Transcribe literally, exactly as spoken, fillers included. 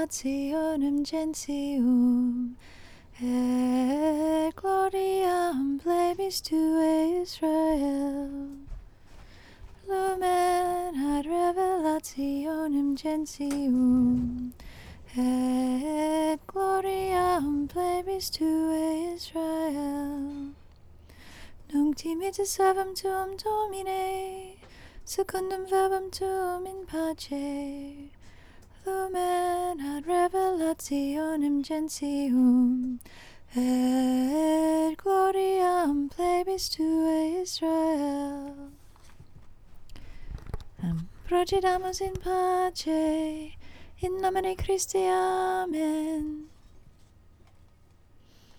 revelationem gentium, et gloriam plebis tuae Israel. Lumen ad revelationem gentium, et gloriam plebis tuae Israel. Nunc dimittis servum tuum, Domine, secundum verbum tuum in pace. Lumen ad revelationem gentium, et gloriam plebis tuae Israel. Um, Procediamus in pace, in nomine Christi, Amen.